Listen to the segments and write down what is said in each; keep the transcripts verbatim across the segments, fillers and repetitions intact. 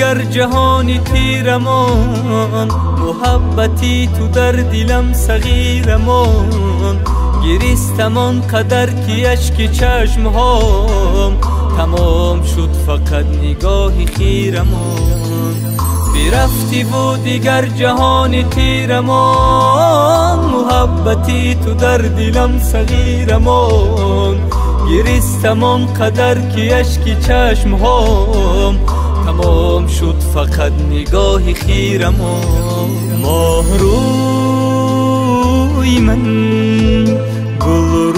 دیگر جهانی تیرمان، محبتی تو در دلم صغیرمان. گریستمان قدر که اشک چشمهام تمام شد فقط نگاه خیرمان. برفتی و دیگر جهانی تیرمان، محبتی تو در دلم صغیرمان. گریستمان قدر که اشک چشمهام تمام شد فقط نگاه خیرمان. ماه روی من، گل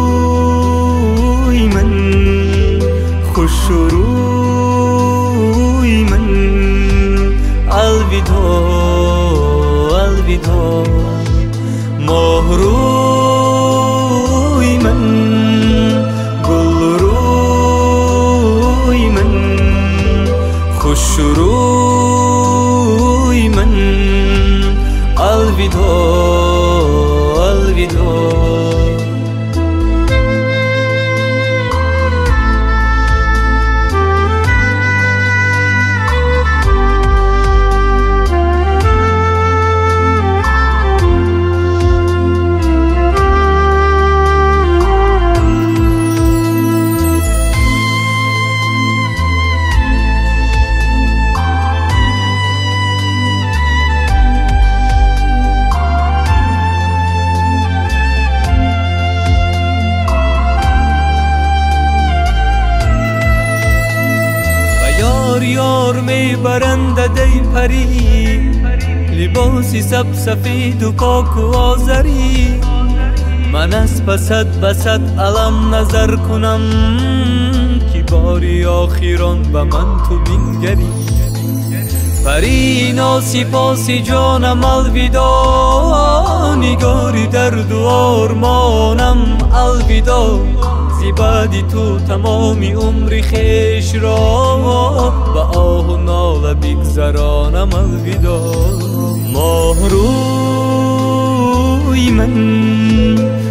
روی من، خوش روی من. الوداع الوداع ماه روی من، گل روی من، خوش روی من. الوداع الوداع. یار می برند دی پری، لباسی سب سفید و پاک و آذری. من از پست بسد علم نظر کنم، که باری آخران به من تو بینگری. پری ناسپاسی جانم الوداع، نگاری درد و آرمانم الوداع. زیبادی تو تمامی عمر خیش را، با آه و ناله بگذرانم الوداع. ماه روی من،